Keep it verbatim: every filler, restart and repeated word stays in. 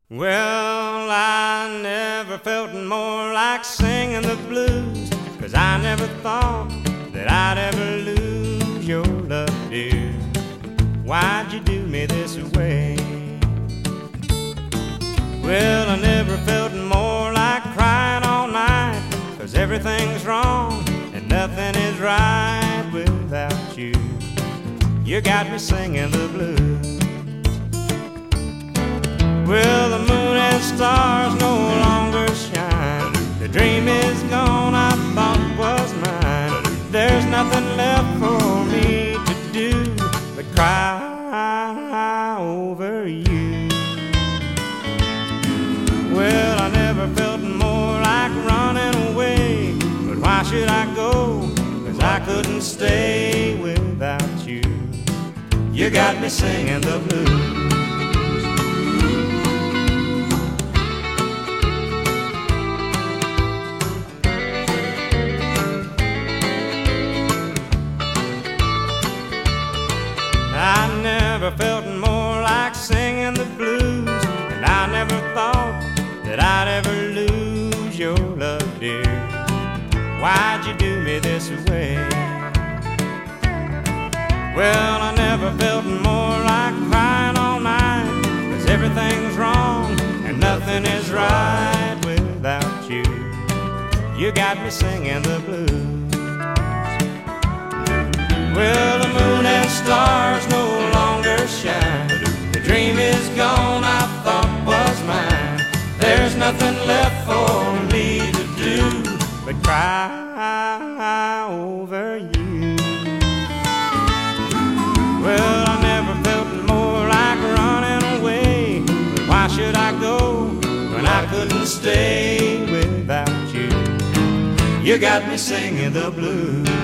Well, I never felt more like singing the blues, 'cause I never thought that I'd ever lose your love, dear. Why'd you do me this way? Well, I never felt more like crying all night, 'cause everything's wrong and nothing is right without you. You got me singing the blues. Well, the moon and stars no longer shine. The dream is gone I thought was mine. There's nothing left for me to do but cry over you. Well, I never felt more like running away, but why should I go? 'Cause I couldn't stay without you. You got me singing the blues. I never felt more like singing the blues, and I never thought that I'd ever lose your love, dear. Why'd you do me this way? Well, I never felt more like crying all night, 'cause everything's wrong and nothing is right without you. You got me singing the blues. Well, the moon and stars no longer shine. The dream is gone I thought was mine. There's nothing left for me to do but cry over you. Well, I never felt more like running away, but why should I go when I couldn't stay without you? You got me singing the blues.